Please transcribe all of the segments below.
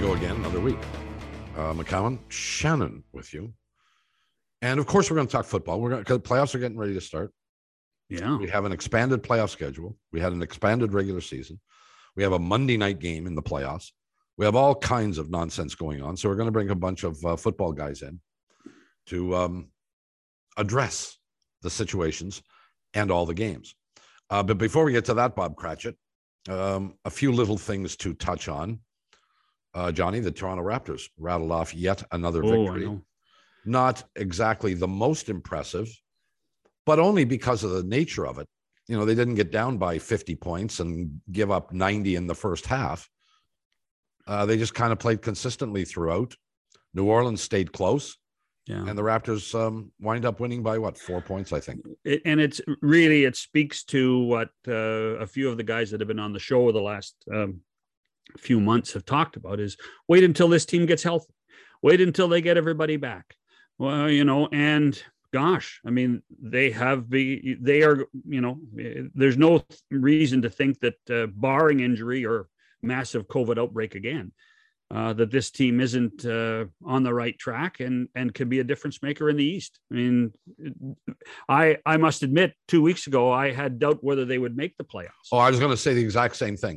go again, another week. McCowan, Shannon with you. And of course, we're going to talk football. Because playoffs are getting ready to start. Yeah. We have an expanded playoff schedule. We had an expanded regular season. We have a Monday night game in the playoffs. We have all kinds of nonsense going on. So we're going to bring a bunch of football guys in to address the situations and all the games. But before we get to that, Bob Cratchit, a few little things to touch on. Johnny, the Toronto Raptors rattled off yet another victory. Not exactly the most impressive, but only because of the nature of it. You know, they didn't get down by 50 points and give up 90 in the first half. They just kind of played consistently throughout. New Orleans stayed close. Yeah. And the Raptors wind up winning by 4 points, I think. It speaks to what a few of the guys that have been on the show the last few months have talked about is wait until this team gets healthy. Wait until they get everybody back. Well, and gosh, I mean, they are, there's no reason to think that barring injury or massive COVID outbreak again, that this team isn't on the right track and could be a difference maker in the East. I mean, I must admit, 2 weeks ago, I had doubt whether they would make the playoffs. Oh, I was going to say the exact same thing.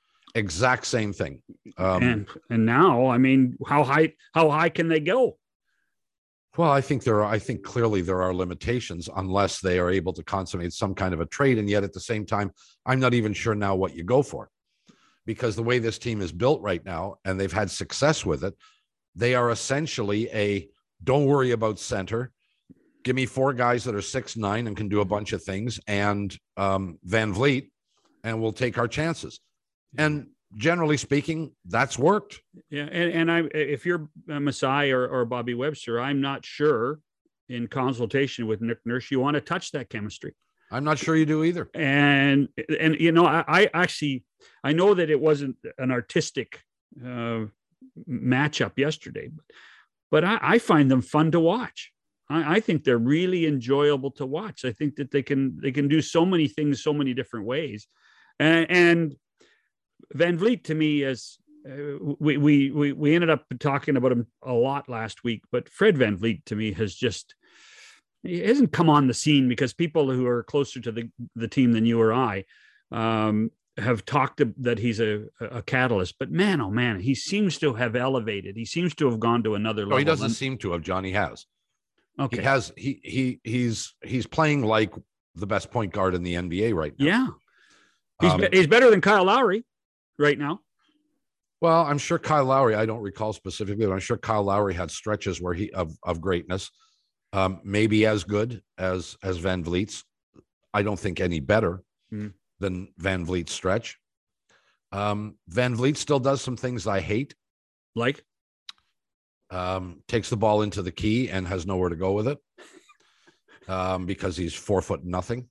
And now, I mean, how high can they go? Well, I think clearly there are limitations unless they are able to consummate some kind of a trade. And yet at the same time, I'm not even sure now what you go for, because the way this team is built right now, and they've had success with it, they are essentially don't worry about center. Give me 4 guys that are 6'9" and can do a bunch of things, and Van Vliet, and we'll take our chances. And generally speaking, that's worked. Yeah, and if you're Masai or Bobby Webster, I'm not sure, in consultation with Nick Nurse, you want to touch that chemistry. I'm not sure you do either. And I actually, I know that it wasn't an artistic matchup yesterday, but I find them fun to watch. I think they're really enjoyable to watch. I think that they can do so many things, so many different ways, and Van Vliet, to me, is we ended up talking about him a lot last week, but Fred Van Vliet, to me, he hasn't come on the scene because people who are closer to the team than you or I have talked that he's a catalyst. But man, oh man, he seems to have elevated. He seems to have gone to another level. No, he doesn't seem to have, John. He has. Okay. He has. He's playing like the best point guard in the NBA right now. Yeah. He's better than Kyle Lowry right now. Well, I'm sure Kyle Lowry, I don't recall specifically, but I'm sure Kyle Lowry had stretches where of greatness, maybe as good as Van Vliet's. I don't think any better than Van Vliet's stretch. Van Vliet still does some things I hate. Like? Takes the ball into the key and has nowhere to go with it because he's 4 foot nothing.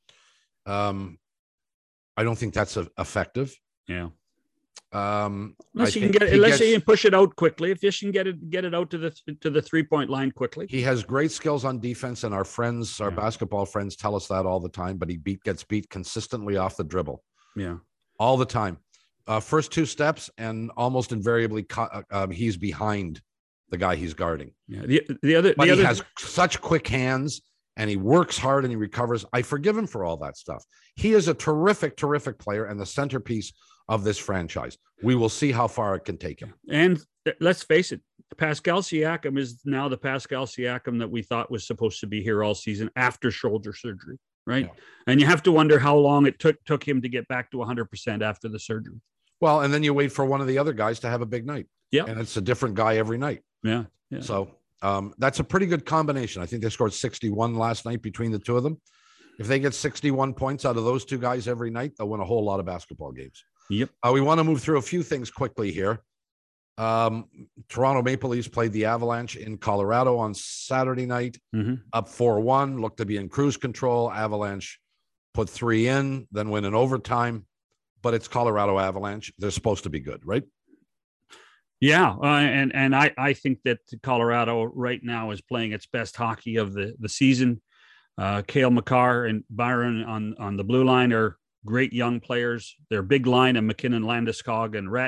I don't think that's effective. Yeah. Unless you can push it out quickly. If you can get it out to the 3-point line quickly. He has great skills on defense, and our basketball friends tell us that all the time, but he gets beat consistently off the dribble. Yeah. All the time. First 2 steps, and almost invariably he's behind the guy he's guarding. Yeah. He has such quick hands, and he works hard and he recovers. I forgive him for all that stuff. He is a terrific, terrific player and the centerpiece of this franchise. We will see how far it can take him. And let's face it, Pascal Siakam is now the Pascal Siakam that we thought was supposed to be here all season after shoulder surgery, right? Yeah. And you have to wonder how long it took him to get back to 100% after the surgery. Well, and then you wait for one of the other guys to have a big night. Yeah. And it's a different guy every night. Yeah. So that's a pretty good combination. I think they scored 61 last night between the two of them. If they get 61 points out of those 2 guys every night, they'll win a whole lot of basketball games. Yep. We want to move through a few things quickly here. Toronto Maple Leafs played the Avalanche in Colorado on Saturday night, up 4-1, looked to be in cruise control. Avalanche put 3 in, then win in overtime, but it's Colorado Avalanche. They're supposed to be good, right? Yeah, and I think that Colorado right now is playing its best hockey of the season. Cale Makar and Byron on the blue line are great young players. Their big line of McKinnon, Landeskog, and Ratinen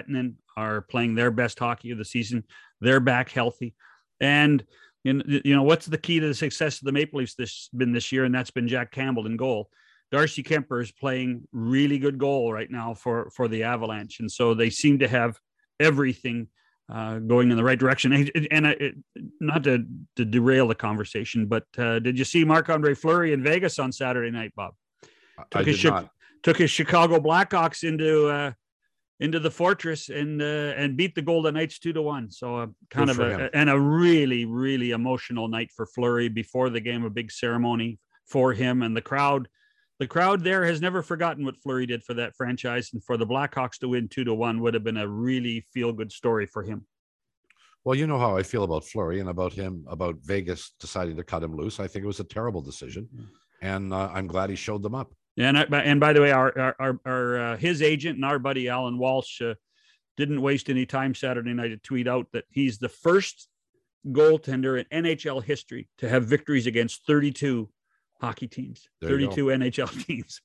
are playing their best hockey of the season. They're back healthy. And, what's the key to the success of the Maple Leafs this year? And that's been Jack Campbell in goal. Darcy Kemper is playing really good goal right now for the Avalanche. And so they seem to have everything going in the right direction. And not to derail the conversation, but did you see Marc-Andre Fleury in Vegas on Saturday night, Bob? I did not. Took his Chicago Blackhawks into the Fortress and beat the Golden Knights 2-1. So a really, really emotional night for Fleury before the game, a big ceremony for him. And the crowd there has never forgotten what Fleury did for that franchise. And for the Blackhawks to win 2-1 would have been a really feel-good story for him. Well, you know how I feel about Fleury and about Vegas deciding to cut him loose. I think it was a terrible decision. And I'm glad he showed them up. And by the way, our his agent and our buddy Alan Walsh didn't waste any time Saturday night to tweet out that he's the first goaltender in NHL history to have victories against 32 hockey teams, 32 NHL teams.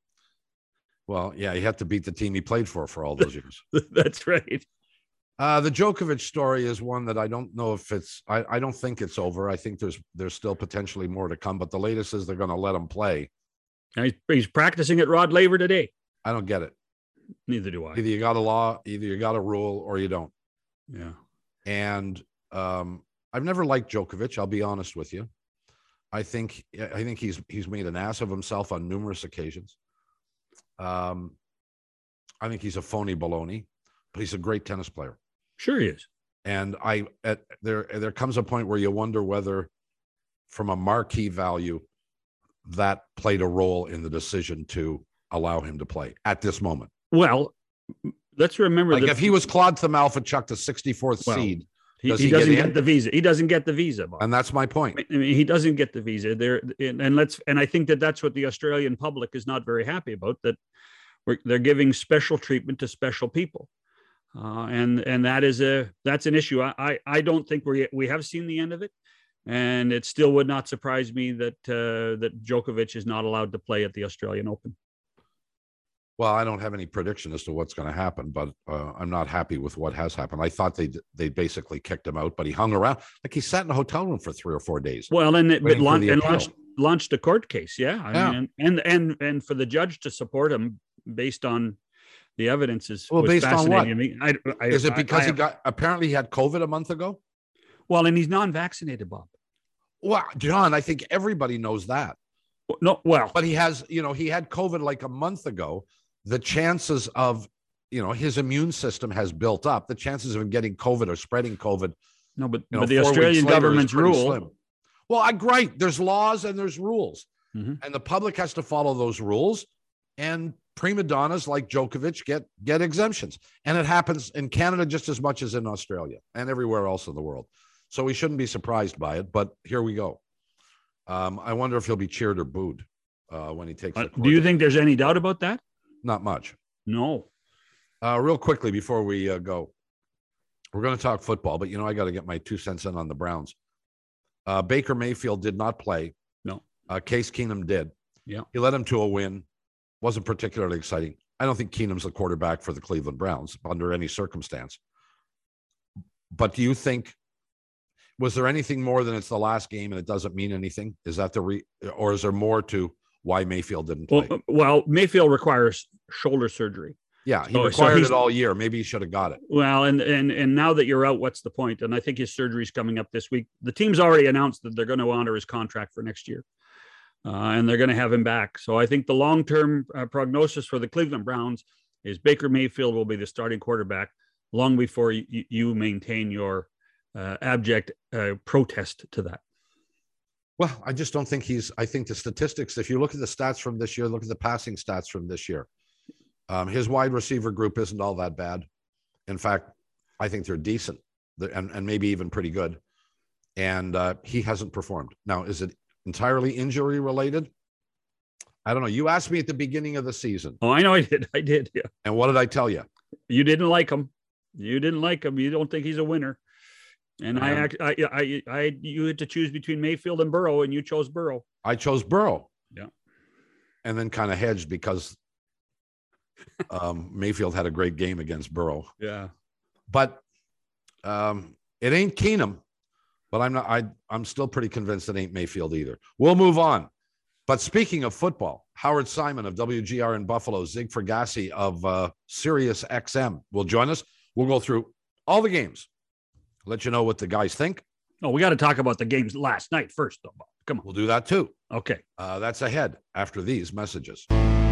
Well, yeah, he had to beat the team he played for all those years. That's right. The Djokovic story is one that I don't know if I don't think it's over. I think there's still potentially more to come, but the latest is they're going to let him play. He's practicing at Rod Laver today. I don't get it. Neither do I. Either you got a law, either you got a rule, or you don't. Yeah. And I've never liked Djokovic. I'll be honest with you. I think he's made an ass of himself on numerous occasions. I think he's a phony baloney, but he's a great tennis player. Sure he is. And there comes a point where you wonder whether, from a marquee value, that played a role in the decision to allow him to play at this moment. Well, let's remember if he was Claude Thiamalfa, the 64th seed, he doesn't get the visa. He doesn't get the visa, Bob. And that's my point. I mean, he doesn't get the visa and I think that's what the Australian public is not very happy about, that they're giving special treatment to special people. And that's an issue. I don't think we have seen the end of it. And it still would not surprise me that Djokovic is not allowed to play at the Australian Open. Well, I don't have any prediction as to what's going to happen, but I'm not happy with what has happened. I thought they basically kicked him out, but he hung around. Like, he sat in a hotel room for 3 or 4 days. Well, launched a court case. Yeah. I mean, and for the judge to support him based on the evidence was based on what? Is it because apparently he had COVID a month ago? Well, and he's non-vaccinated, Bob. Well, John, I think everybody knows that. No, well, but he had COVID like a month ago. The chances of, his immune system has built up. The chances of him getting COVID or spreading COVID. No, but the Australian government's rule. Slim. Well, great. There's laws and there's rules, and the public has to follow those rules. And prima donnas like Djokovic get exemptions, and it happens in Canada just as much as in Australia and everywhere else in the world. So we shouldn't be surprised by it, but here we go. I wonder if he'll be cheered or booed when he takes the court. Do you think there's any doubt about that? Not much. No. Real quickly before we go, we're going to talk football, but I got to get my 2 cents in on the Browns. Baker Mayfield did not play. No. Case Keenum did. Yeah. He led him to a win. Wasn't particularly exciting. I don't think Keenum's the quarterback for the Cleveland Browns under any circumstance. But do you think, was there anything more than it's the last game and it doesn't mean anything? Is that or is there more to why Mayfield didn't play? Well, Mayfield requires shoulder surgery. Yeah, he required it all year. Maybe he should have got it. Well, and now that you're out, what's the point? And I think his surgery is coming up this week. The team's already announced that they're going to honor his contract for next year, and they're going to have him back. So I think the long-term prognosis for the Cleveland Browns is Baker Mayfield will be the starting quarterback long before you maintain your abject protest to that. Well, I just don't think I think the statistics, if you look at the stats from this year, look at the passing stats from this year. His wide receiver group isn't all that bad. In fact, I think they're decent and maybe even pretty good. And he hasn't performed. Now, is it entirely injury related? I don't know. You asked me at the beginning of the season. Oh, I know I did. I did. Yeah. And what did I tell you? You didn't like him. You didn't like him. You don't think he's a winner. And you had to choose between Mayfield and Burrow, and you chose Burrow. I chose Burrow. Yeah. And then kind of hedged because Mayfield had a great game against Burrow. Yeah. But it ain't Keenum. But I'm still pretty convinced it ain't Mayfield either. We'll move on. But speaking of football, Howard Simon of WGR in Buffalo, Zig Fergassi of Sirius XM will join us. We'll go through all the games, let you know what the guys think. Oh, we got to talk about the games last night first, though. Come on. We'll do that too. Okay. That's ahead after these messages.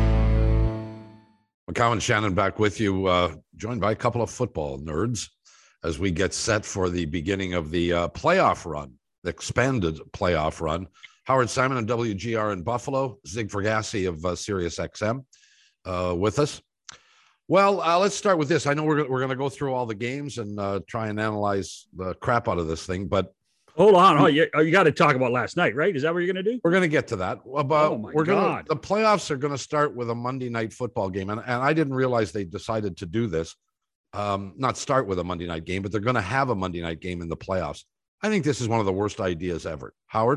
McCown and Shannon back with you, joined by a couple of football nerds as we get set for the beginning of the playoff run, the expanded playoff run. Howard Simon of WGR in Buffalo, Zig Fergassi of Sirius XM with us. Well, let's start with this. I know we're going to go through all the games and try and analyze the crap out of this thing, but hold on. Oh, you got to talk about last night, right? Is that what you're going to do? We're going to get to that. Oh my God. The playoffs are going to start with a Monday night football game, and I didn't realize they decided to do this. Not start with a Monday night game, but they're going to have a Monday night game in the playoffs. I think this is one of the worst ideas ever. Howard?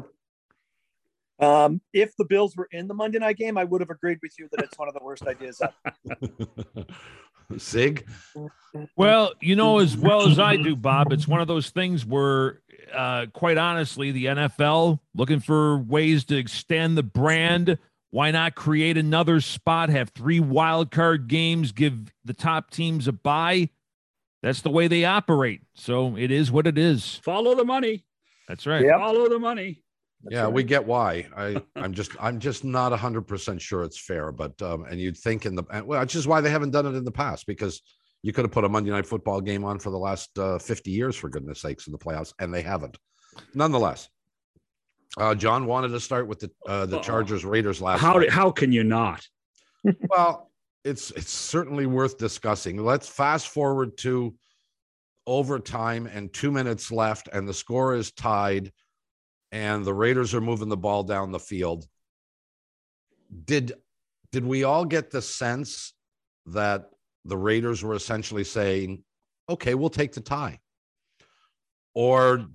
If the Bills were in the Monday night game, I would have agreed with you that it's one of the worst ideas ever. Zig? Well, as well as I do, Bob, it's one of those things where, quite honestly, the NFL looking for ways to extend the brand. Why not create another spot, have 3 wild card games, give the top teams a bye? That's the way they operate. So it is what it is. Follow the money. That's right. Yep. Follow the money. Yeah, right. We get why. I'm just not 100% sure it's fair, but and you'd think which is why they haven't done it in the past, because you could have put a Monday night football game on for the last 50 years, for goodness sakes, in the playoffs, and they haven't. Nonetheless, John wanted to start with the Chargers Raiders last night. How can you not? Well, it's certainly worth discussing. Let's fast forward to overtime and 2 minutes left, and the score is tied. And the Raiders are moving the ball down the field. Did we all get the sense that the Raiders were essentially saying, okay, we'll take the tie? Or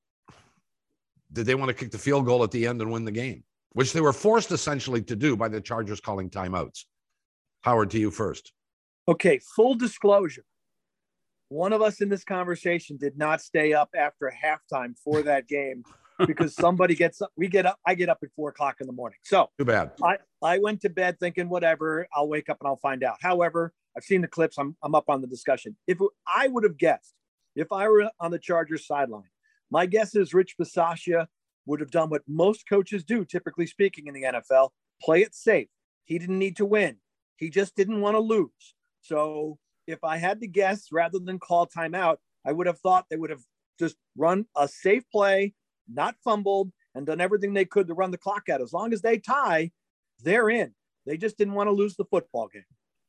did they want to kick the field goal at the end and win the game, which they were forced essentially to do by the Chargers calling timeouts? Howard, to you first. Okay, full disclosure. One of us in this conversation did not stay up after halftime for that game. Because somebody gets up, I get up at 4:00 in the morning. So too bad. I went to bed thinking, whatever, I'll wake up and I'll find out. However, I've seen the clips. I'm up on the discussion. I would have guessed, if I were on the Chargers sideline, my guess is Rich Bisaccia would have done what most coaches do, typically speaking, in the NFL: play it safe. He didn't need to win. He just didn't want to lose. So if I had to guess, rather than call timeout, I would have thought they would have just run a safe play, not fumbled, and done everything they could to run the clock out. As long as they tie, they're in. They just didn't want to lose the football game.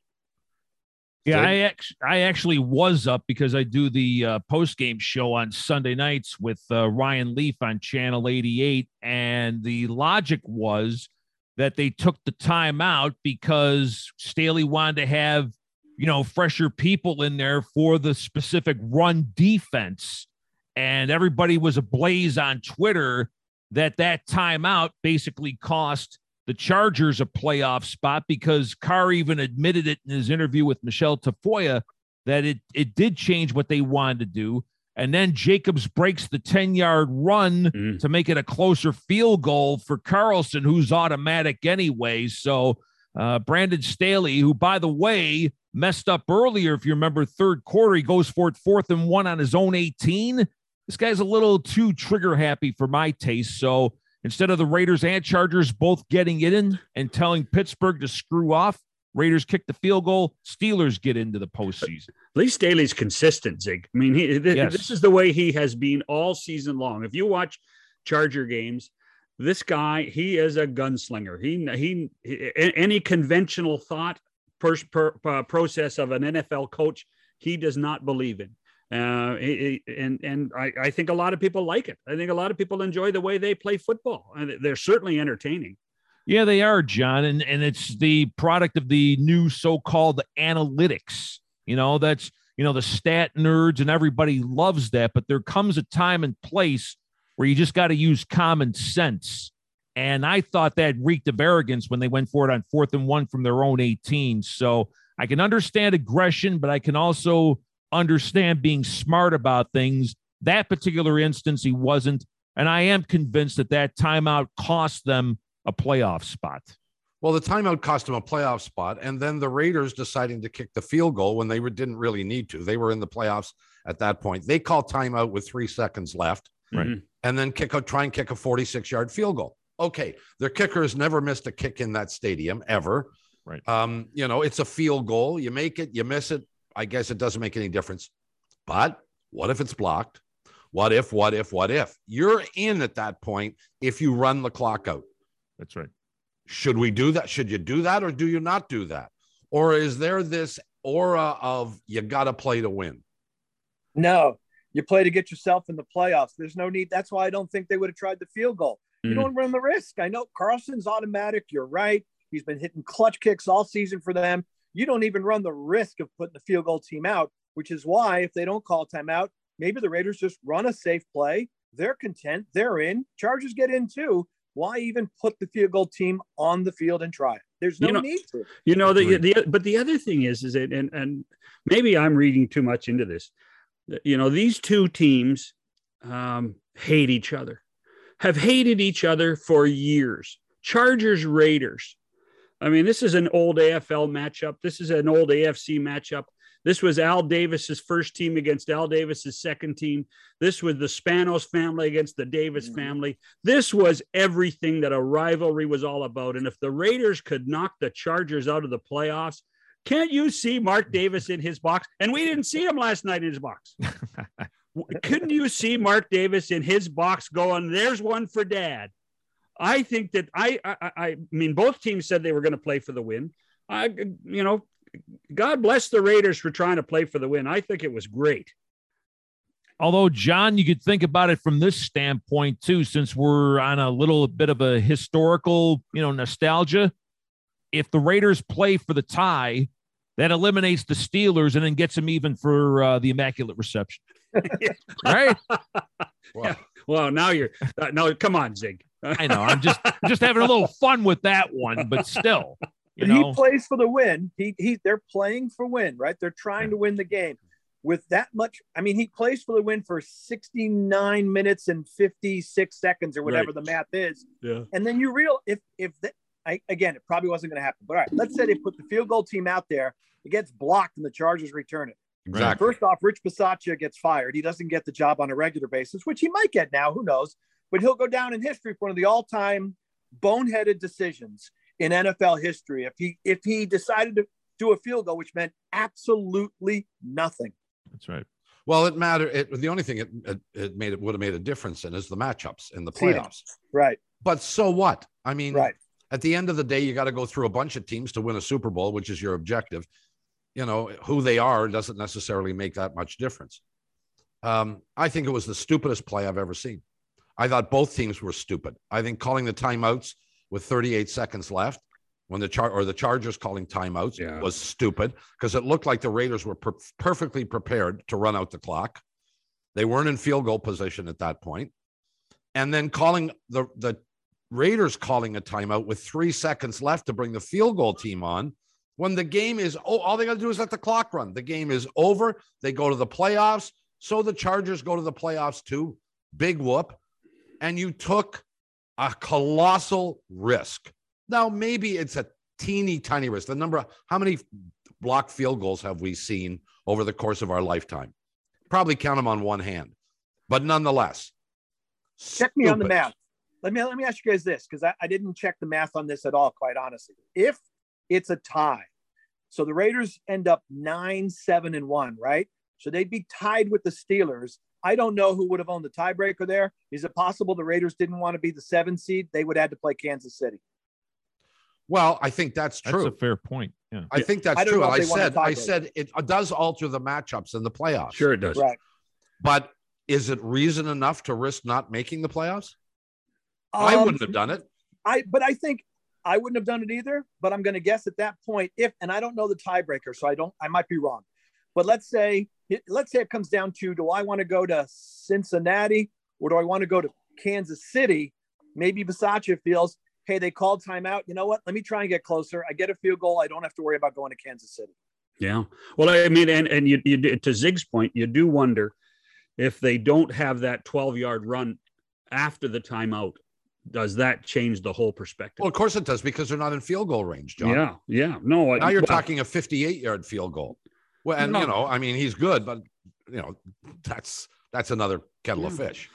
Yeah, I actually was up because I do the post-game show on Sunday nights with Ryan Leaf on Channel 88, and the logic was that they took the timeout because Staley wanted to have, fresher people in there for the specific run defense. And everybody was ablaze on Twitter that timeout basically cost the Chargers a playoff spot, because Carr even admitted it in his interview with Michelle Tafoya that it did change what they wanted to do. And then Jacobs breaks the 10-yard run to make it a closer field goal for Carlson, who's automatic anyway. So Brandon Staley, who, by the way, messed up earlier, if you remember, third quarter, he goes for it 4th and 1 on his own 18. This guy's a little too trigger happy for my taste. So instead of the Raiders and Chargers both getting it in and telling Pittsburgh to screw off, Raiders kick the field goal, Steelers get into the postseason. At least Staley's consistent, Zig. I mean, this is the way he has been all season long. If you watch Charger games, this guy, he is a gunslinger. He any conventional thought process of an NFL coach, he does not believe in. And I think a lot of people like it. I think a lot of people enjoy the way they play football, and they're certainly entertaining. Yeah, they are, John. And it's the product of the new so-called analytics. That's, the stat nerds and everybody loves that. But there comes a time and place where you just got to use common sense. And I thought that reeked of arrogance when they went for it on 4th and 1 from their own 18. So I can understand aggression, but I can also understand being smart about things. That particular instance, he wasn't. And I am convinced that timeout cost them a playoff spot. Well, the timeout cost them a playoff spot, and then the Raiders deciding to kick the field goal when they didn't really need to. They were in the playoffs at that point. They call timeout with 3 seconds left, right, and then try and kick a 46-yard field goal. Okay, their kicker has never missed a kick in that stadium ever. Right. It's a field goal. You make it, you miss it. I guess it doesn't make any difference. But what if it's blocked? What if? You're in at that point if you run the clock out. That's right. Should we do that? Should you do that, or do you not do that? Or is there this aura of you got to play to win? No, you play to get yourself in the playoffs. There's no need. That's why I don't think they would have tried the field goal. You don't run the risk. I know Carlson's automatic. You're right. He's been hitting clutch kicks all season for them. You don't even run the risk of putting the field goal team out, which is why if they don't call timeout, maybe the Raiders just run a safe play. They're content. They're in. Chargers get in too. Why even put the field goal team on the field and try it? There's no need to. But the other thing is it, and maybe I'm reading too much into this. These two teams hate each other, have hated each other for years. Chargers, Raiders. I mean, this is an old AFL matchup. This is an old AFC matchup. This was Al Davis's first team against Al Davis's second team. This was the Spanos family against the Davis family. This was everything that a rivalry was all about. And if the Raiders could knock the Chargers out of the playoffs, can't you see Mark Davis in his box? And we didn't see him last night in his box. Couldn't you see Mark Davis in his box going, there's one for Dad? I think that I mean, both teams said they were going to play for the win. God bless the Raiders for trying to play for the win. I think it was great. Although, John, you could think about it from this standpoint, too, since we're on a little bit of a historical, nostalgia. If the Raiders play for the tie, that eliminates the Steelers and then gets them even for the Immaculate Reception. Right? Wow. Well, now no, come on, Zig. I know. I'm just having a little fun with that one, but still. He plays for the win. They're playing for win, right? They're trying to win the game with that much. I mean, he plays for the win for 69 minutes and 56 seconds or whatever the math is. Yeah. And then again, it probably wasn't going to happen. But all right, let's say they put the field goal team out there. It gets blocked and the Chargers return it. Exactly. First off, Rich Bisaccia gets fired. He doesn't get the job on a regular basis, which he might get now. Who knows? But he'll go down in history for one of the all-time boneheaded decisions in NFL history. If he decided to do a field goal, which meant absolutely nothing. That's right. Well, it mattered. The only thing it would have made a difference in is the matchups in the playoffs. Right. But so what? I mean, right. At the end of the day, you got to go through a bunch of teams to win a Super Bowl, which is your objective. Who they are doesn't necessarily make that much difference. I think it was the stupidest play I've ever seen. I thought both teams were stupid. I think calling the timeouts with 38 seconds left when the Chargers calling timeouts was stupid because it looked like the Raiders were perfectly prepared to run out the clock. They weren't in field goal position at that point. And then calling the Raiders calling a timeout with 3 seconds left to bring the field goal team on when the game is, all they got to do is let the clock run. The game is over. They go to the playoffs. So the Chargers go to the playoffs too. Big whoop. And you took a colossal risk. Now, maybe it's a teeny tiny risk. How many blocked field goals have we seen over the course of our lifetime? Probably count them on one hand, but nonetheless. Check me on the math. Let me ask you guys this, because I didn't check the math on this at all, quite honestly. If it's a tie, so the Raiders end up 9-7-1, right? So they'd be tied with the Steelers. I don't know who would have owned the tiebreaker there. Is it possible the Raiders didn't want to be the 7 seed? They would have to play Kansas City. Well, I think that's true. That's a fair point. Yeah. I think that's true. I said it does alter the matchups in the playoffs. Sure it does. Right. But is it reason enough to risk not making the playoffs? I wouldn't have done it. But I think I wouldn't have done it either. But I'm going to guess at that point, and I don't know the tiebreaker, so I might be wrong. But let's say it comes down to, do I want to go to Cincinnati or do I want to go to Kansas City? Maybe Bisaccia feels, hey, they called timeout. You know what? Let me try and get closer. I get a field goal. I don't have to worry about going to Kansas City. Yeah. Well, I mean, and you to Zig's point, you do wonder if they don't have that 12-yard run after the timeout, does that change the whole perspective? Well, of course it does, because they're not in field goal range, John. Yeah. Yeah. No. Now you're talking a 58-yard field goal. Well, and you know, I mean, he's good, but you know, that's another kettle of fish.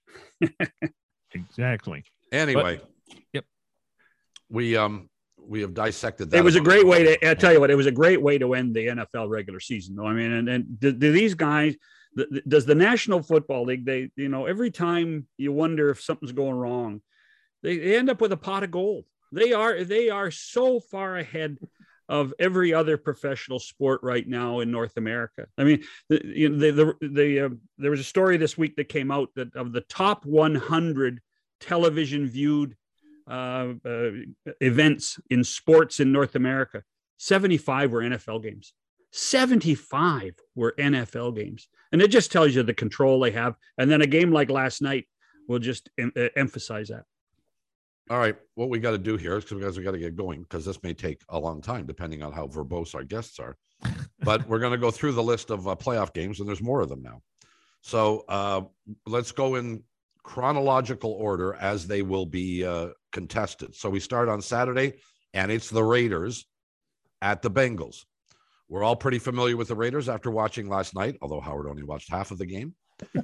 Exactly. Anyway. Yep. We have dissected that. It was a great way to, I tell you what, it was a great way to end the NFL regular season, though. I mean, and do these guys, does the National Football League, they, you know, every time you wonder if something's going wrong, they end up with a pot of gold. They are so far ahead of every other professional sport right now in North America. I mean, there was a story this week that came out that of the top 100 television viewed events in sports in North America, 75 were NFL games. 75 were NFL games. And it just tells you the control they have. And then a game like last night will just emphasize that. All right. What we got to do here is because we got to get going, because this may take a long time depending on how verbose our guests are. But we're going to go through the list of playoff games, and there's more of them now. So let's go in chronological order as they will be contested. So we start on Saturday, and it's the Raiders at the Bengals. We're all pretty familiar with the Raiders after watching last night, although Howard only watched half of the game.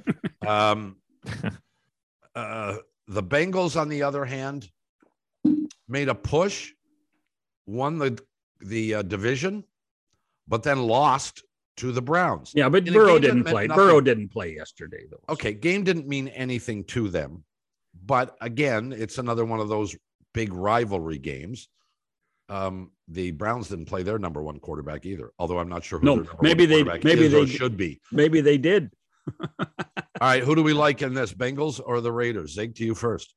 The Bengals, on the other hand, made a push, won the division, but then lost to the Browns. Yeah, but Burrow didn't play. Burrow didn't play yesterday, though. Okay, game didn't mean anything to them. But again, it's another one of those big rivalry games. The Browns didn't play their number one quarterback either, although I'm not sure who maybe they should be. Maybe they did. All right, who do we like in this, Bengals or the Raiders? Zig, to you first.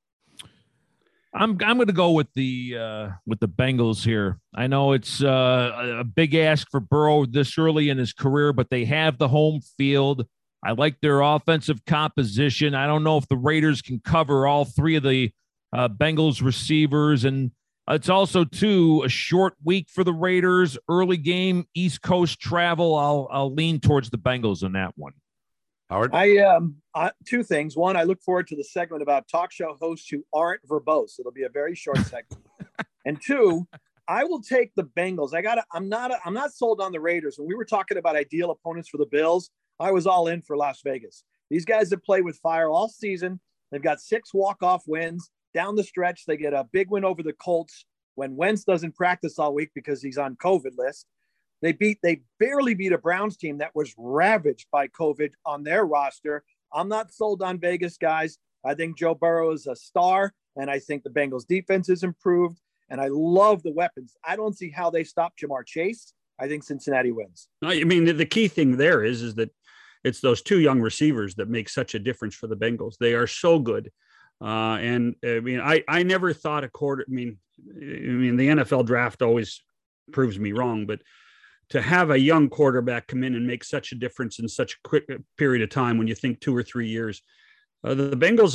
I'm going to go with the Bengals here. I know it's a big ask for Burrow this early in his career, but they have the home field. I like their offensive composition. I don't know if the Raiders can cover all three of the Bengals receivers, and it's also too a short week for the Raiders. Early game, East Coast travel. I'll lean towards the Bengals on that one. Howard? Two things. One, I look forward to the segment about talk show hosts who aren't verbose. It'll be a very short segment. And two, I will take the Bengals. I'm not sold on the Raiders. When we were talking about ideal opponents for the Bills, I was all in for Las Vegas. These guys have played with fire all season. They've got 6 walk-off wins. Down the stretch, they get a big win over the Colts when Wentz doesn't practice all week because he's on COVID list. They barely beat a Browns team that was ravaged by COVID on their roster. I'm not sold on Vegas, guys. I think Joe Burrow is a star, and I think the Bengals defense is improved, and I love the weapons. I don't see how they stop Jamar Chase. I think Cincinnati wins. I mean, the key thing there is that it's those 2 young receivers that make such a difference for the Bengals. They are so good. And I mean, I never thought the NFL draft always proves me wrong, but to have a young quarterback come in and make such a difference in such a quick period of time, when you think 2 or 3 years, the Bengals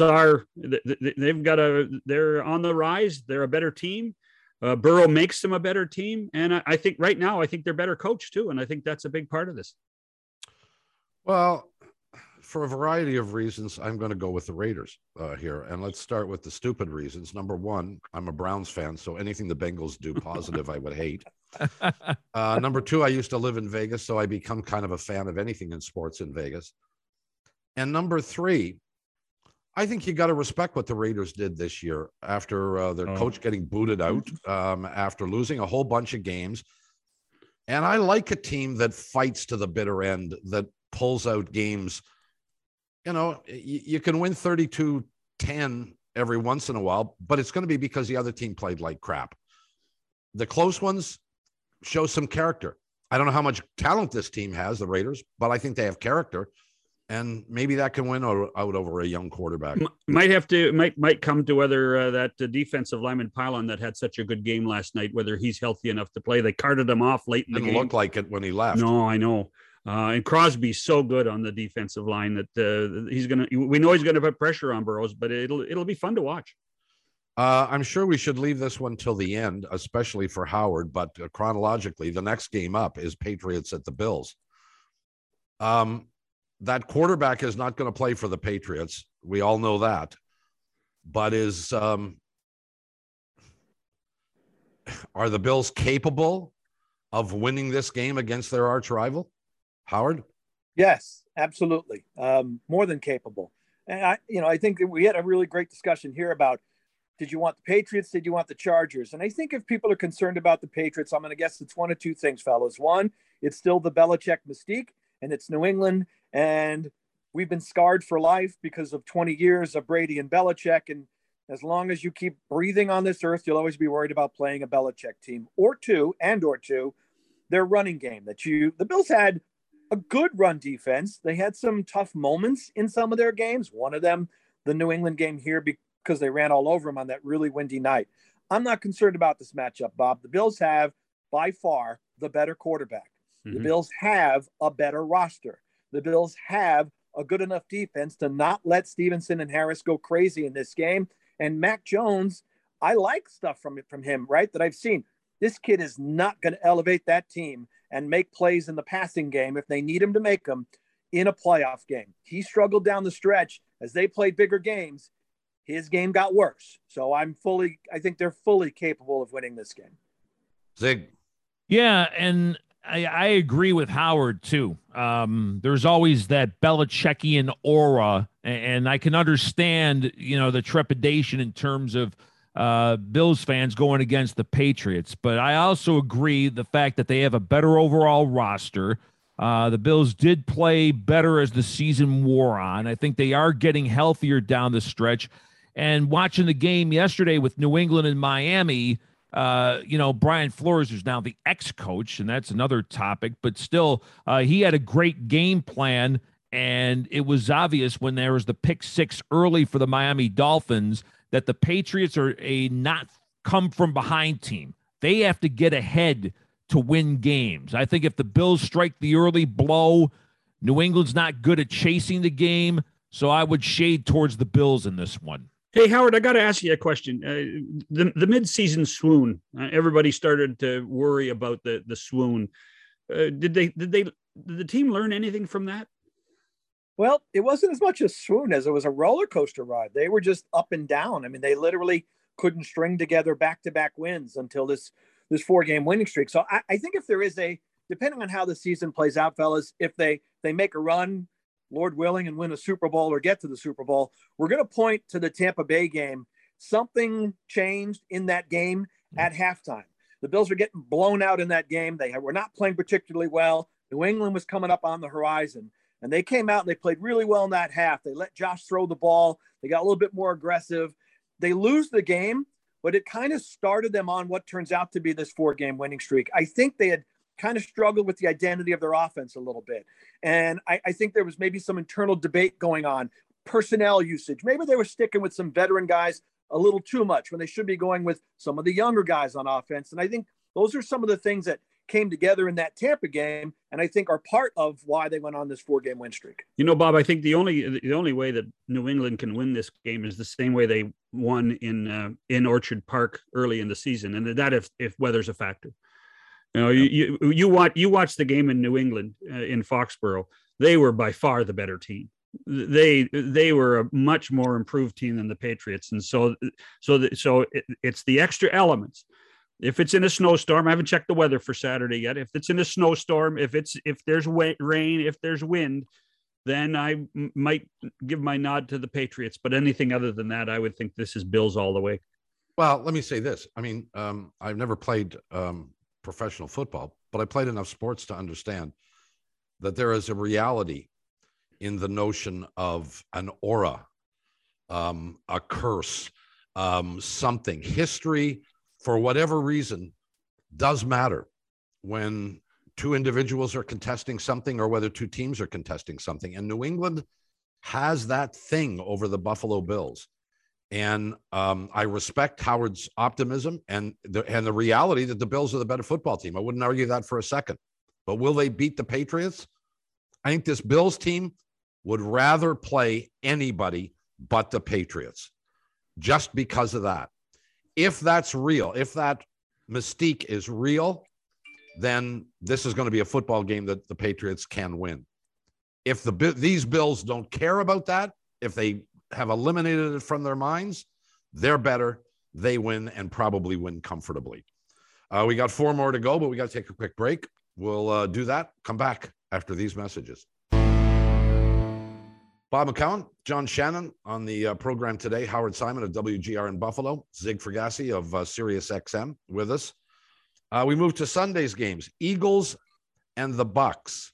they're on the rise. They're a better team. Burrow makes them a better team. And I think right now, I think they're better coached too. And I think that's a big part of this. Well, for a variety of reasons, I'm going to go with the Raiders here. And let's start with the stupid reasons. Number one, I'm a Browns fan, so anything the Bengals do positive, I would hate. Number two, I used to live in Vegas, so I become kind of a fan of anything in sports in Vegas. And number three, I think you got to respect what the Raiders did this year after their coach getting booted out, after losing a whole bunch of games. And I like a team that fights to the bitter end, that pulls out games. You know, you can win 32-10 every once in a while, but it's going to be because the other team played like crap. The close ones show some character. I don't know how much talent this team has, the Raiders, but I think they have character, and maybe that can win out over a young quarterback. Might come to whether that defensive lineman Pylon that had such a good game last night, whether he's healthy enough to play. They carted him off late in the game. Didn't look like it when he left. No, I know. And Crosby's so good on the defensive line that we know he's gonna put pressure on Burrows, but it'll be fun to watch. I'm sure we should leave this one till the end, especially for Howard. But chronologically, the next game up is Patriots at the Bills. That quarterback is not going to play for the Patriots. We all know that. But are the Bills capable of winning this game against their arch rival, Howard? Yes, absolutely. More than capable. And I think that we had a really great discussion here about, did you want the Patriots? Did you want the Chargers? And I think if people are concerned about the Patriots, I'm going to guess it's one of two things, fellas. One, it's still the Belichick mystique, and it's New England. And we've been scarred for life because of 20 years of Brady and Belichick. And as long as you keep breathing on this earth, you'll always be worried about playing a Belichick team. Or two, their running game. The Bills had a good run defense. They had some tough moments in some of their games. One of them, the New England game here, because they ran all over them on that really windy night. I'm not concerned about this matchup, Bob. The Bills have, by far, the better quarterback. Mm-hmm. The Bills have a better roster. The Bills have a good enough defense to not let Stevenson and Harris go crazy in this game. And Mac Jones, I like stuff from him, right, that I've seen. This kid is not going to elevate that team and make plays in the passing game if they need him to make them in a playoff game. He struggled down the stretch as they played bigger games. His game got worse. So I think they're fully capable of winning this game. Zig. Yeah, and I agree with Howard, too. There's always that Belichickian aura, and I can understand, the trepidation in terms of Bills fans going against the Patriots. But I also agree the fact that they have a better overall roster. The Bills did play better as the season wore on. I think they are getting healthier down the stretch. And watching the game yesterday with New England and Miami, Brian Flores is now the ex-coach, and that's another topic. But still, he had a great game plan, and it was obvious when there was the pick six early for the Miami Dolphins that the Patriots are a not come from behind team. They have to get ahead to win games. I think if the Bills strike the early blow, New England's not good at chasing the game, so I would shade towards the Bills in this one. Hey, Howard, I got to ask you a question. The midseason swoon, everybody started to worry about the swoon. Did the team learn anything from that? Well, it wasn't as much a swoon as it was a roller coaster ride. They were just up and down. I mean, they literally couldn't string together back-to-back wins until this 4-game winning streak. So I think if there is depending on how the season plays out, fellas, if they make a run, Lord willing, and win a Super Bowl or get to the Super Bowl, we're going to point to the Tampa Bay game. Something changed in that game at halftime. The Bills were getting blown out in that game. They were not playing particularly well. New England was coming up on the horizon. And they came out and they played really well in that half. They let Josh throw the ball. They got a little bit more aggressive. They lose the game, but it kind of started them on what turns out to be this 4-game winning streak. I think they had kind of struggled with the identity of their offense a little bit. And I think there was maybe some internal debate going on, personnel usage. Maybe they were sticking with some veteran guys a little too much when they should be going with some of the younger guys on offense. And I think those are some of the things that came together in that Tampa game, and I think are part of why they went on this 4-game win streak. Bob, I think the only way that New England can win this game is the same way they won in Orchard Park early in the season, and that if weather's a factor. You watch the game in New England in Foxborough. They were by far the better team. They were a much more improved team than the Patriots, and so it's the extra elements. If it's in a snowstorm, I haven't checked the weather for Saturday yet. If it's in a snowstorm, if there's rain, if there's wind, then I might give my nod to the Patriots. But anything other than that, I would think this is Bills all the way. Well, let me say this. I mean, I've never played professional football, but I played enough sports to understand that there is a reality in the notion of an aura, a curse, something. History, for whatever reason, does matter when two individuals are contesting something or whether two teams are contesting something. And New England has that thing over the Buffalo Bills. And I respect Howard's optimism and the reality that the Bills are the better football team. I wouldn't argue that for a second. But will they beat the Patriots? I think this Bills team would rather play anybody but the Patriots just because of that. if that's real, if that mystique is real, then this is going to be a football game that the Patriots can win. If these Bills don't care about that, if they have eliminated it from their minds, they're better. They win and probably win comfortably. We got 4 more to go, but we got to take a quick break. We'll do that. Come back after these messages. Bob McCown, John Shannon on the program today, Howard Simon of WGR in Buffalo, Zig Frgassi of Sirius XM with us. We move to Sunday's games. Eagles and the Bucks.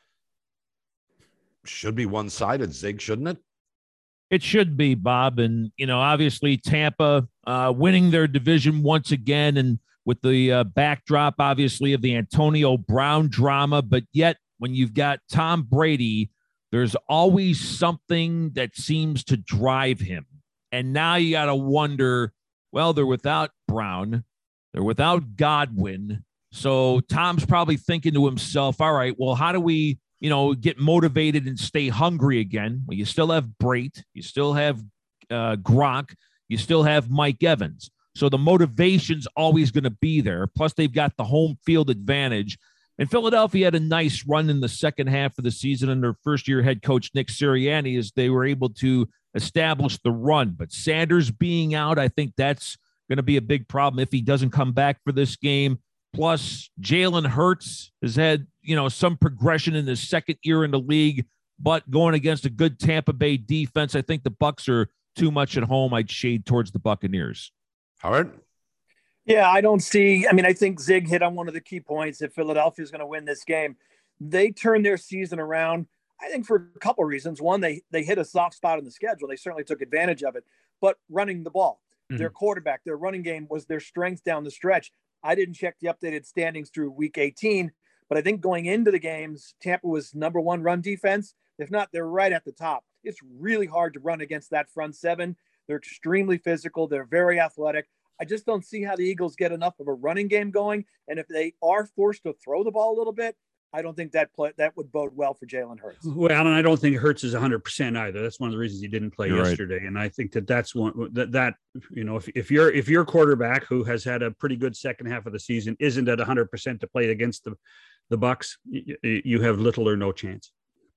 Should be one-sided, Zig, shouldn't it? It should be, Bob. And, obviously Tampa winning their division once again, and with the backdrop, obviously, of the Antonio Brown drama. But yet, when you've got Tom Brady, there's always something that seems to drive him. And now you got to wonder, well, they're without Brown. They're without Godwin. So Tom's probably thinking to himself, all right, well, how do we, get motivated and stay hungry again? Well, you still have Brait. You still have Gronk. You still have Mike Evans. So the motivation's always going to be there. Plus, they've got the home field advantage. And Philadelphia had a nice run in the second half of the season under first-year head coach Nick Sirianni as they were able to establish the run. But Sanders being out, I think that's going to be a big problem if he doesn't come back for this game. Plus, Jalen Hurts has had, some progression in his second year in the league, but going against a good Tampa Bay defense, I think the Bucs are too much at home. I'd shade towards the Buccaneers. Howard? Yeah, I think Zig hit on one of the key points. If Philadelphia is going to win this game, they turn their season around, I think, for a couple of reasons. One, they hit a soft spot in the schedule. They certainly took advantage of it, but running the ball, their quarterback, their running game was their strength down the stretch. I didn't check the updated standings through week 18, but I think going into the games, Tampa was number 1 run defense. If not, they're right at the top. It's really hard to run against that front seven. They're extremely physical. They're very athletic. I just don't see how the Eagles get enough of a running game going. And if they are forced to throw the ball a little bit, I don't think that would bode well for Jalen Hurts. Well, and I don't think Hurts is 100% either. That's one of the reasons he didn't play yesterday. Right. And I think that's one that if your quarterback, who has had a pretty good second half of the season, isn't at 100% to play against the Bucs, you have little or no chance.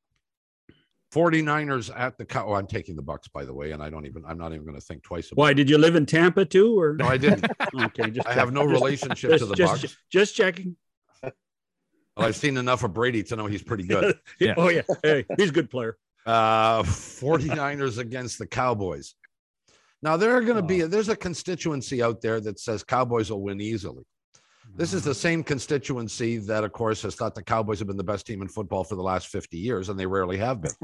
49ers at the Cow. Oh, I'm taking the Bucs, by the way, and I'm not even going to think twice about it. Why, did you live in Tampa too? Or no, I didn't. Okay, I have no relationship to the Bucs. Just checking. Well, I've seen enough of Brady to know he's pretty good. Yeah. Oh yeah, hey, he's a good player. 49ers against the Cowboys. Now there's a constituency out there that says Cowboys will win easily. This is the same constituency that, of course, has thought the Cowboys have been the best team in football for the last 50 years, and they rarely have been.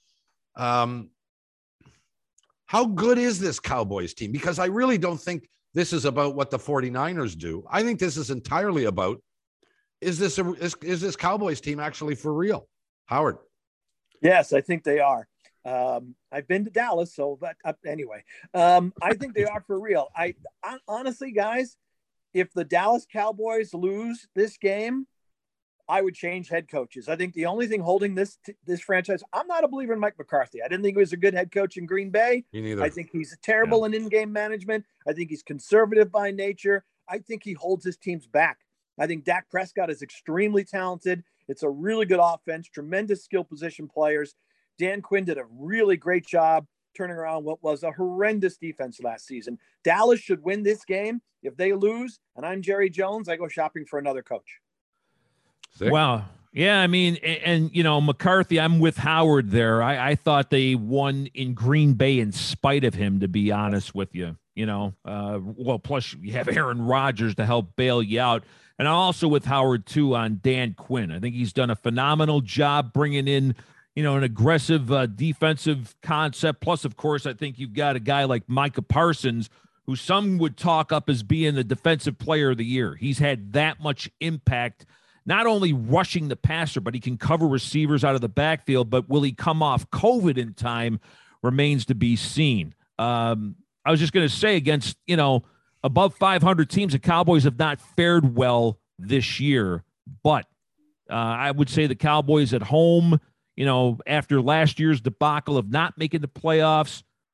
How good is this Cowboys team? Because I really don't think this is about what the 49ers do. I think this is entirely about, is this Cowboys team actually for real? Howard? Yes, I think they are. I've been to Dallas, so but anyway, I think they are for real. I honestly, guys, if the Dallas Cowboys lose this game, I would change head coaches. I think the only thing holding this franchise, I'm not a believer in Mike McCarthy. I didn't think he was a good head coach in Green Bay. Me neither. I think he's terrible in in-game management. I think he's conservative by nature. I think he holds his teams back. I think Dak Prescott is extremely talented. It's a really good offense, tremendous skill position players. Dan Quinn did a really great job turning around what was a horrendous defense last season. Dallas should win this game. If they lose, and I'm Jerry Jones, I go shopping for another coach. Sick. Wow. Yeah, I mean, and McCarthy, I'm with Howard there. I thought they won in Green Bay in spite of him, to be honest with you. Well, plus you have Aaron Rodgers to help bail you out. And I'm also with Howard, too, on Dan Quinn. I think he's done a phenomenal job bringing in, an aggressive defensive concept. Plus, of course, I think you've got a guy like Micah Parsons, who some would talk up as being the defensive player of the year. He's had that much impact, not only rushing the passer, but he can cover receivers out of the backfield. But will he come off COVID in time remains to be seen. I was just going to say, against, above 500 teams, the Cowboys have not fared well this year. But I would say the Cowboys at home, after last year's debacle of not making the playoffs,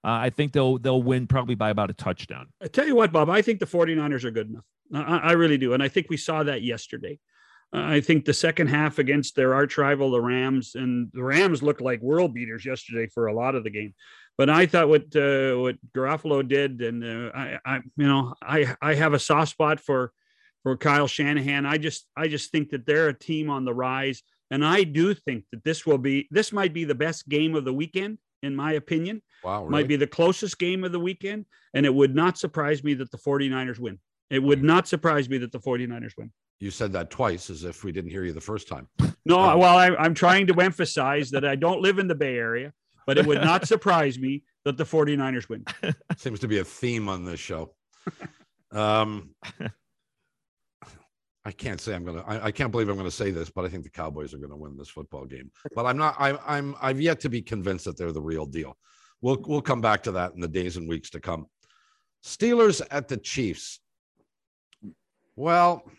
I think they'll win probably by about a touchdown. I tell you what, Bob, I think the 49ers are good enough. I really do. And I think we saw that yesterday. I think the second half against their arch rival, the Rams, and the Rams looked like world beaters yesterday for a lot of the game. But I thought what Garofalo did, and I have a soft spot for Kyle Shanahan. I just think that they're a team on the rise, and I do think that this might be the best game of the weekend, in my opinion. Wow, really? Might be the closest game of the weekend, and it would not surprise me that the 49ers win. It would not surprise me that the 49ers win. You said that twice as if we didn't hear you the first time. No, well, I'm trying to emphasize that I don't live in the Bay Area, but it would not surprise me that the 49ers win. Seems to be a theme on this show. I can't say I can't believe I'm going to say this, but I think the Cowboys are going to win this football game. But I'm not. I've yet to be convinced that they're the real deal. We'll come back to that in the days and weeks to come. Steelers at the Chiefs. Well,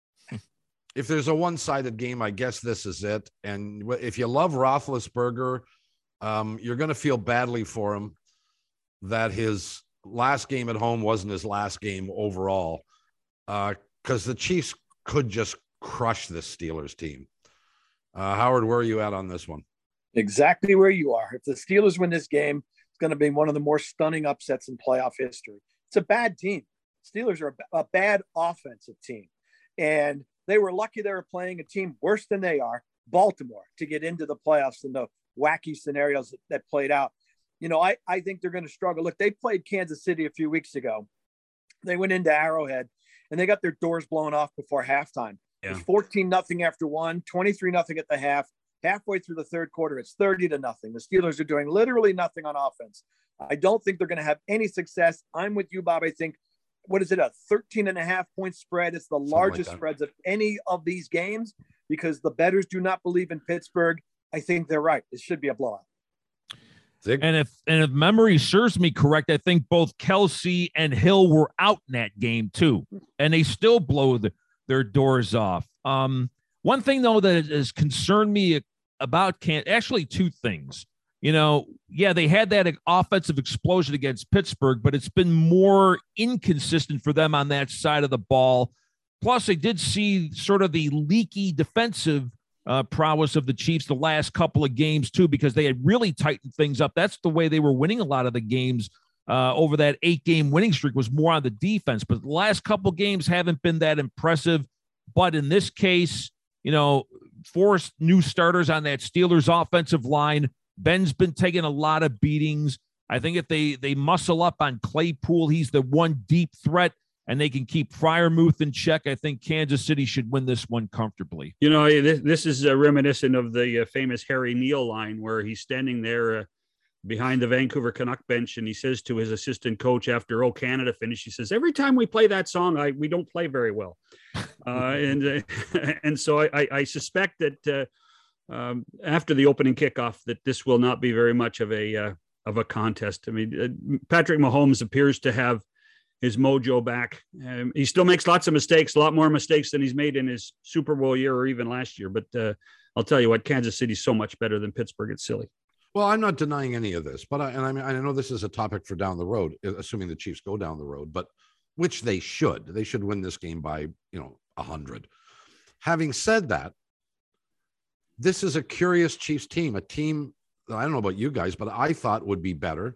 if there's a one-sided game, I guess this is it. And if you love Roethlisberger, you're going to feel badly for him that his last game at home wasn't his last game overall, because the Chiefs could just crush this Steelers team. Howard, where are you at on this one? Exactly where you are. If the Steelers win this game, it's going to be one of the more stunning upsets in playoff history. It's a bad team. Steelers are a bad offensive team. And they were lucky they were playing a team worse than they are, Baltimore, to get into the playoffs and the wacky scenarios that played out. I think they're going to struggle. Look, they played Kansas City a few weeks ago. They went into Arrowhead, and they got their doors blown off before halftime. Yeah. It was 14-0 after one, 23-0 at the half. Halfway through the third quarter, it's 30-0. The Steelers are doing literally nothing on offense. I don't think they're going to have any success. I'm with you, Bob. I think, what is it, a 13.5-point spread? It's the largest spreads of any of these games because the bettors do not believe in Pittsburgh. I think they're right. It should be a blowout. And if memory serves me correct, I think both Kelsey and Hill were out in that game too, and they still blow their doors off. One thing though that has concerned me about actually two things. They had that offensive explosion against Pittsburgh, but it's been more inconsistent for them on that side of the ball. Plus, I did see sort of the leaky defensive prowess of the Chiefs the last couple of games too, because they had really tightened things up. That's the way they were winning a lot of the games over that 8-game winning streak, was more on the defense. But the last couple of games haven't been that impressive. But in this case, 4 new starters on that Steelers offensive line. Ben's been taking a lot of beatings. I think if they muscle up on Claypool, he's the one deep threat, and they can keep Freiermuth in check. I think Kansas City should win this one comfortably. This is reminiscent of the famous Harry Neal line where he's standing there behind the Vancouver Canuck bench, and he says to his assistant coach after "Oh Canada" finished, he says, "Every time we play that song, we don't play very well." And so I suspect that after the opening kickoff, that this will not be very much of a contest. I mean, Patrick Mahomes appears to have his mojo back. He still makes lots of mistakes, a lot more mistakes than he's made in his Super Bowl year or even last year. But I'll tell you what, Kansas City's so much better than Pittsburgh. It's silly. Well, I'm not denying any of this, but I know this is a topic for down the road, assuming the Chiefs go down the road, but which they should. They should win this game by 100. Having said that, this is a curious Chiefs team, a team that I don't know about you guys, but I thought would be better.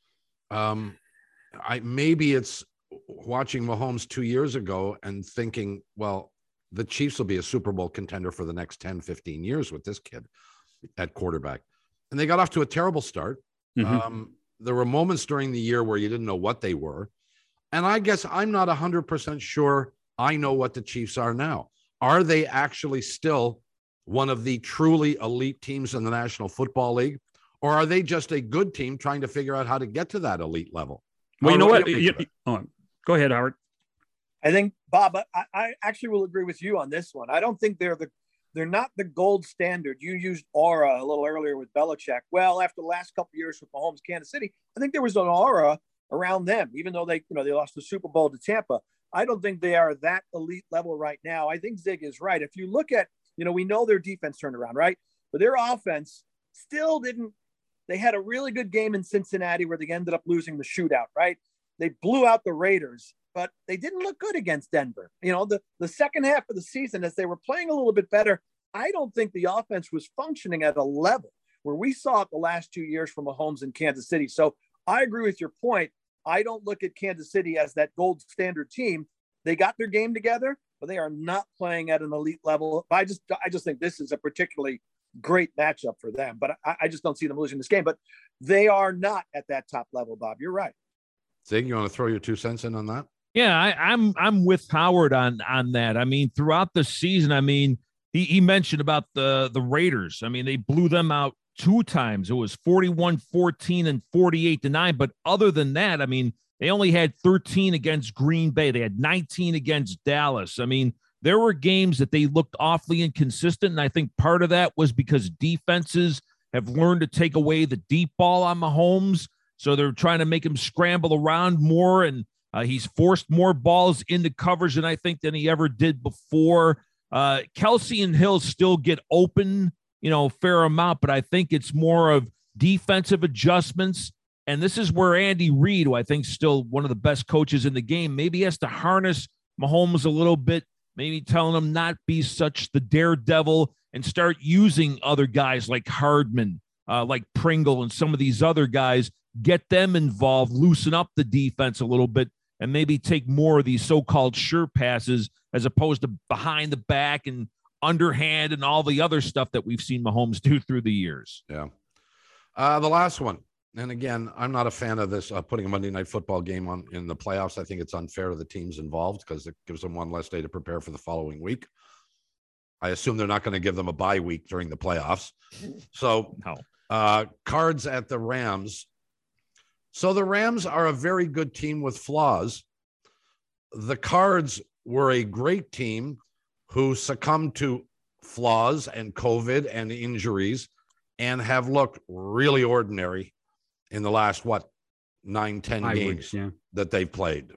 Maybe it's watching Mahomes 2 years ago and thinking, well, the Chiefs will be a Super Bowl contender for the next 10, 15 years with this kid at quarterback. And they got off to a terrible start. Mm-hmm. There were moments during the year where you didn't know what they were. And I guess I'm not 100% sure I know what the Chiefs are now. Are they actually still one of the truly elite teams in the National Football League? Or are they just a good team trying to figure out how to get to that elite level? Well, you know what? Go ahead, Howard. I think, Bob, I actually will agree with you on this one. I don't think they're not the gold standard. You used aura a little earlier with Belichick. Well, after the last couple of years with Mahomes, Kansas City, I think there was an aura around them, even though they lost the Super Bowl to Tampa. I don't think they are that elite level right now. I think Zig is right. If you look at, we know their defense turned around, right? But their offense still didn't they had a really good game in Cincinnati where they ended up losing the shootout, right? They blew out the Raiders, but they didn't look good against Denver. You know, the second half of the season, as they were playing a little bit better, I don't think the offense was functioning at a level where we saw it the last 2 years from Mahomes in Kansas City. So I agree with your point. I don't look at Kansas City as that gold standard team. They got their game together, but they are not playing at an elite level. I just think this is a particularly great matchup for them, but I just don't see them losing this game. But they are not at that top level, Bob. You're right. Zig, you want to throw your 2 cents in on that? Yeah, I'm with Howard on that. I mean, throughout the season, I mean, he mentioned about the Raiders. I mean, they blew them out 2 times. It was 41-14 and 48-9. But other than that, I mean, they only had 13 against Green Bay. They had 19 against Dallas. I mean, there were games that they looked awfully inconsistent. And I think part of that was because defenses have learned to take away the deep ball on Mahomes. So they're trying to make him scramble around more. And he's forced more balls into coverage than I think than he ever did before. Kelsey and Hill still get open, you know, a fair amount, but I think it's more of defensive adjustments. And this is where Andy Reid, who I think is still one of the best coaches in the game, maybe has to harness Mahomes a little bit, maybe telling him not be such the daredevil and start using other guys like Hardman, like Pringle and some of these other guys, get them involved, loosen up the defense a little bit, and maybe take more of these so-called sure passes as opposed to behind the back and underhand and all the other stuff that we've seen Mahomes do through the years. Yeah. The last one. And again, I'm not a fan of this putting a Monday Night Football game on in the playoffs. I think it's unfair to the teams involved because it gives them one less day to prepare for the following week. I assume they're not going to give them a bye week during the playoffs. So Cards at the Rams. So the Rams are a very good team with flaws. The Cards were a great team who succumbed to flaws and COVID and injuries and have looked really ordinary in the last, 9-10 games that they've played.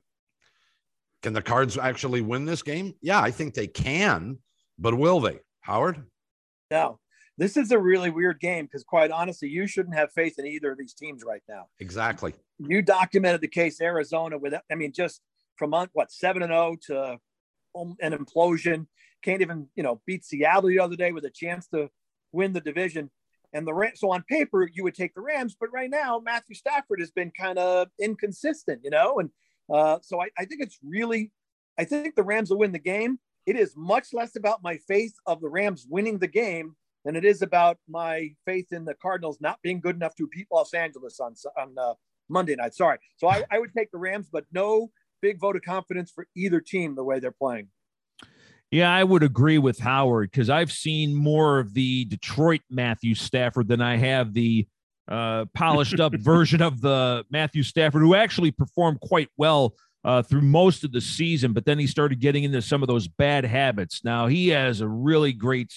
Can the Cards actually win this game? Yeah, I think they can, but will they? Howard? No, this is a really weird game because quite honestly, you shouldn't have faith in either of these teams right now. Exactly. You documented the case Arizona with, I mean, just from 7-0 to an implosion. Can't even, beat Seattle the other day with a chance to win the division. And so on paper, you would take the Rams, but right now, Matthew Stafford has been kind of inconsistent, and so I think I think the Rams will win the game. It is much less about my faith of the Rams winning the game than it is about my faith in the Cardinals not being good enough to beat Los Angeles on Monday night. Sorry. So I would take the Rams, but no big vote of confidence for either team the way they're playing. Yeah, I would agree with Howard because I've seen more of the Detroit Matthew Stafford than I have the polished up version of the Matthew Stafford, who actually performed quite well through most of the season, but then he started getting into some of those bad habits. Now he has a really great,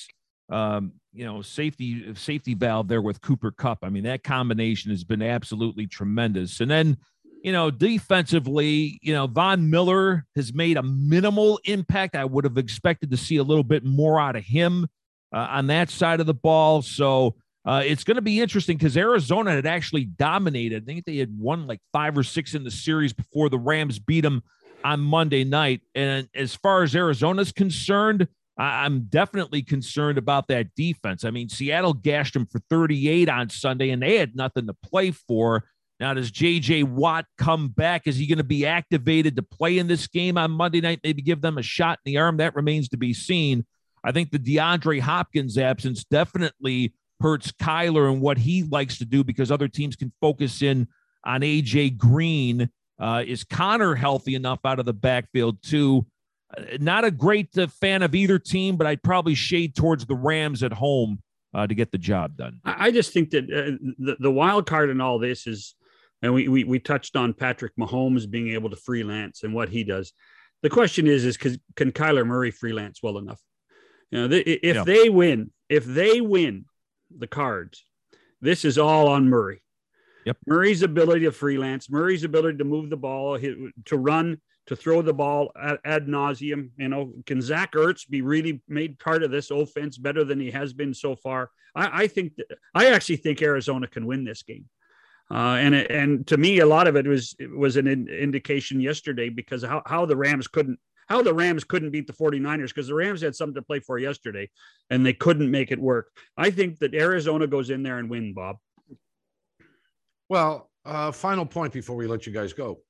safety valve there with Cooper Kupp. I mean, that combination has been absolutely tremendous. And then, defensively, Von Miller has made a minimal impact. I would have expected to see a little bit more out of him on that side of the ball. So it's going to be interesting because Arizona had actually dominated. I think they had won like 5 or 6 in the series before the Rams beat them on Monday night. And as far as Arizona's concerned, I'm definitely concerned about that defense. I mean, Seattle gashed them for 38 on Sunday, and they had nothing to play for. Now, does J.J. Watt come back? Is he going to be activated to play in this game on Monday night? Maybe give them a shot in the arm? That remains to be seen. I think the DeAndre Hopkins absence definitely hurts Kyler and what he likes to do because other teams can focus in on A.J. Green. Is Connor healthy enough out of the backfield too? Not a great fan of either team, but I'd probably shade towards the Rams at home to get the job done. I just think that the wild card in all this is, and we touched on Patrick Mahomes being able to freelance and what he does. The question is can Kyler Murray freelance well enough? If they win the Cards, this is all on Murray. Yep. Murray's ability to freelance, Murray's ability to move the ball, to run to throw the ball ad nauseum. You know, can Zach Ertz be really made part of this offense better than he has been so far? I actually think Arizona can win this game. And to me, a lot of it was an indication yesterday because how the Rams couldn't beat the 49ers because the Rams had something to play for yesterday and they couldn't make it work. I think that Arizona goes in there and win, Bob. Well, final point before we let you guys go.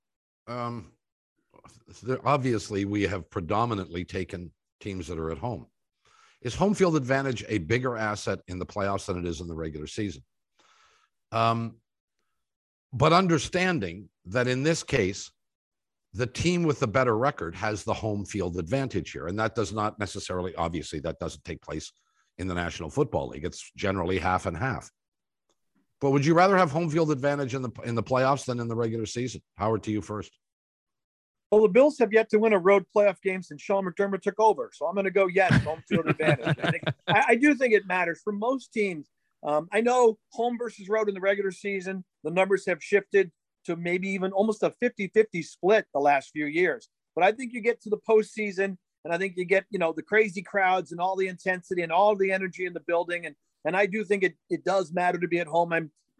Obviously, we have predominantly taken teams that are at home. Is home field advantage a bigger asset in the playoffs than it is in the regular season? But understanding that in this case, the team with the better record has the home field advantage here. And that does not necessarily, obviously, that doesn't take place in the National Football League. It's generally half and half. But would you rather have home field advantage in the playoffs than in the regular season? Howard, to you first. Well, the Bills have yet to win a road playoff game since Sean McDermott took over. So I'm going to go, yes, home field advantage. I do think it matters for most teams. I know home versus road in the regular season, the numbers have shifted to maybe even almost a 50-50 split the last few years. But I think you get to the postseason and I think you get, the crazy crowds and all the intensity and all the energy in the building. And I do think it does matter to be at home.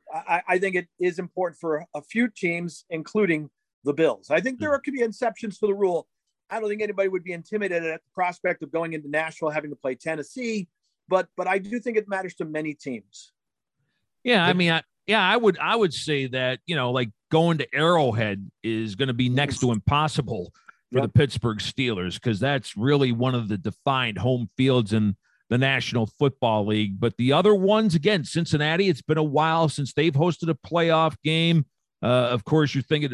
I think it is important for a few teams, including the Bills. I think there could be exceptions to the rule. I don't think anybody would be intimidated at the prospect of going into Nashville, having to play Tennessee, but I do think it matters to many teams. Yeah, I mean, I would say that, like going to Arrowhead is going to be next to impossible for the Pittsburgh Steelers because that's really one of the defined home fields in the National Football League. But the other ones, again, Cincinnati, it's been a while since they've hosted a playoff game. Of course, you're thinking,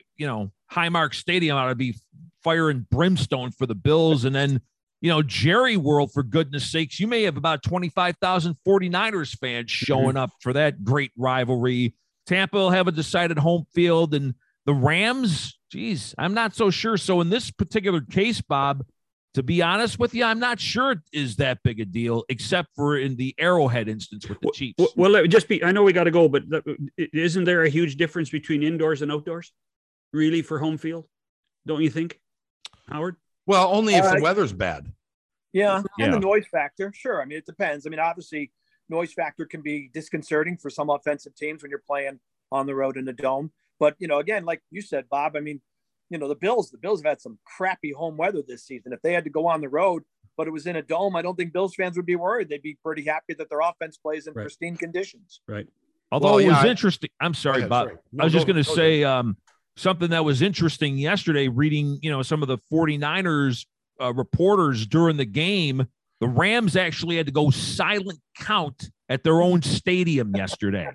Highmark Stadium ought to be fire and brimstone for the Bills. And then, Jerry World, for goodness sakes, you may have about 25,000 49ers fans showing up for that great rivalry. Tampa will have a decided home field, and the Rams, geez, I'm not so sure. So in this particular case, Bob, to be honest with you, I'm not sure it is that big a deal, except for in the Arrowhead instance with the Chiefs. Well, let me just be, I know we got to go, but isn't there a huge difference between indoors and outdoors, really, for home field? Don't you think, Howard? Well, only if the weather's bad. Yeah, and the noise factor. Sure. I mean, it depends. I mean, obviously, noise factor can be disconcerting for some offensive teams when you're playing on the road in the dome. But, again, like you said, Bob, I mean, the Bills have had some crappy home weather this season. If they had to go on the road, but it was in a dome, I don't think Bills fans would be worried. They'd be pretty happy that their offense plays in pristine conditions. Right. Although it was interesting. I'm sorry, Bob. Sorry. No, I was just going to say something that was interesting yesterday, reading, some of the 49ers reporters during the game. The Rams actually had to go silent count at their own stadium yesterday.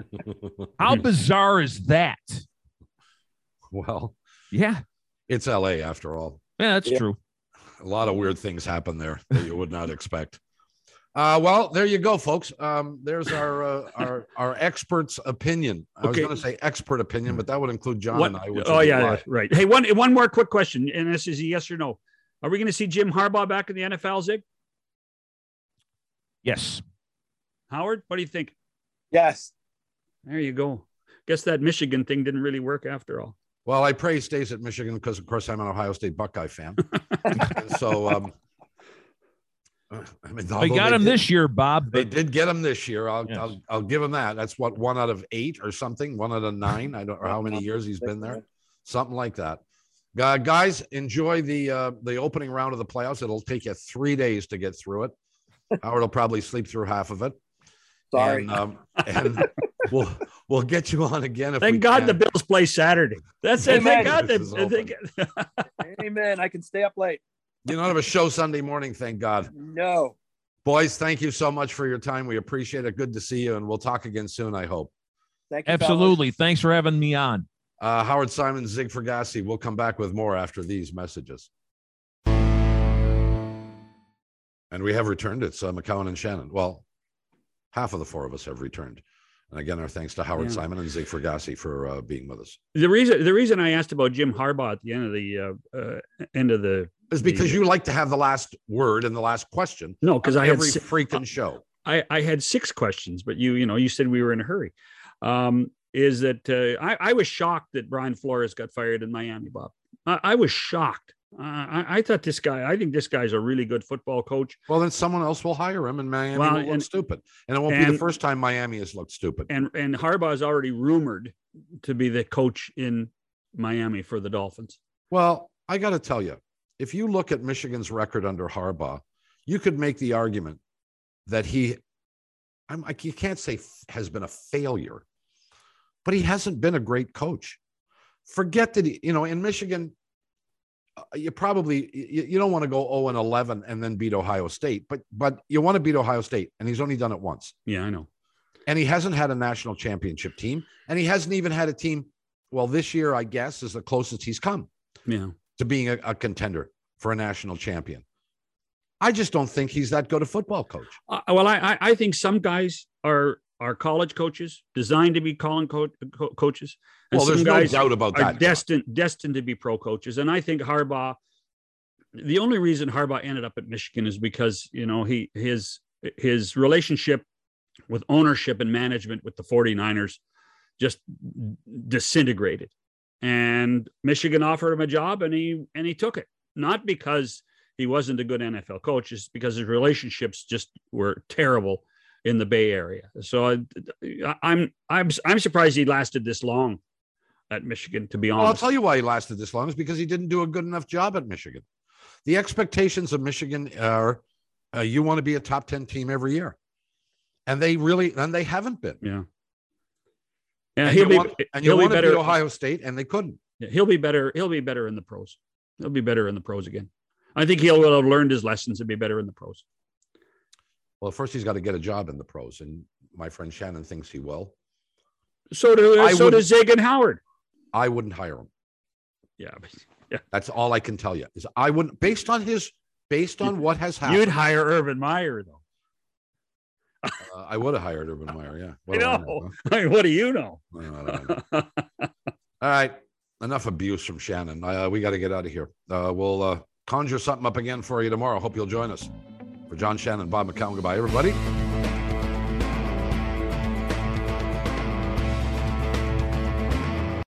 How bizarre is that? Well, yeah, it's LA after all. Yeah, that's true. A lot of weird things happen there that you would not expect. Well, there you go, folks. There's our expert's opinion. I was going to say expert opinion, but that would include John and I. Right. Hey, one more quick question, and this is a yes or no. Are we going to see Jim Harbaugh back in the NFL, Zig? Yes. Howard, what do you think? Yes. There you go. Guess that Michigan thing didn't really work after all. Well, I pray he stays at Michigan because, of course, I'm an Ohio State Buckeye fan. So, I mean, they got him this year, Bob. They did get him this year. I'll give him that. That's what, 1 out of 8 or something, 1 out of 9. I don't know how many years he's been there, something like that. Guys, enjoy the opening round of the playoffs. It'll take you 3 days to get through it. Howard will probably sleep through half of it. Sorry. And we'll get you on again. Thank God the Bills play Saturday. That's it. Thank God. Amen. I can stay up late. You don't have a show Sunday morning, thank God. No. Boys, thank you so much for your time. We appreciate it. Good to see you, and we'll talk again soon, I hope. Thank you. Absolutely. Fellas. Thanks for having me on. Howard Simon, Zig Fergassi. We'll come back with more after these messages. And we have returned. It's McCowan and Shannon. Well, half of the 4 of us have returned. And again, our thanks to Howard Simon and Zig Fergassi for being with us. The reason I asked about Jim Harbaugh at the end of the is because you like to have the last word and the last question. No, because I had every freaking show. I had 6 questions, but you said we were in a hurry. Is that I was shocked that Brian Flores got fired in Miami, Bob. I was shocked. I thought this guy, I think this guy's a really good football coach. Well, then someone else will hire him, and Miami will look stupid. And it won't be the first time Miami has looked stupid. And Harbaugh is already rumored to be the coach in Miami for the Dolphins. Well, I got to tell you, if you look at Michigan's record under Harbaugh, you could make the argument that you can't say has been a failure, but he hasn't been a great coach. Forget that, in Michigan, you don't want to go 0-11 and then beat Ohio State, but you want to beat Ohio State, and he's only done it once. Yeah, I know. And he hasn't had a national championship team, and he hasn't even had a team. Well, this year, I guess, is the closest he's come to being a contender for a national champion. I just don't think he's that good a football coach. I think some guys are college coaches designed to be coaches. And well, there's no doubt about that. Destined to be pro coaches. And I think Harbaugh, the only reason Harbaugh ended up at Michigan is because, his relationship with ownership and management with the 49ers just disintegrated. And Michigan offered him a job, and he took it. Not because he wasn't a good NFL coach, it's because his relationships just were terrible in the Bay Area. So I'm surprised he lasted this long at Michigan, to be honest. Well, I'll tell you why he lasted this long is because he didn't do a good enough job at Michigan. The expectations of Michigan are you want to be a top 10 team every year. And they haven't been. Yeah. And you want to beat Ohio State, and they couldn't. He'll be better. He'll be better in the pros. He'll be better in the pros again. I think he will have learned his lessons and be better in the pros. Well, first he's got to get a job in the pros, and my friend Shannon thinks he will. So does Zig and Howard. I wouldn't hire him. Yeah. That's all I can tell you. Is I wouldn't, based on what has happened. You'd hire Urban Meyer, though. I would have hired Urban Meyer. Yeah. What do you know? All right. Enough abuse from Shannon. We got to get out of here. We'll conjure something up again for you tomorrow. Hope you'll join us. For John Shannon, Bob McCown, goodbye, everybody.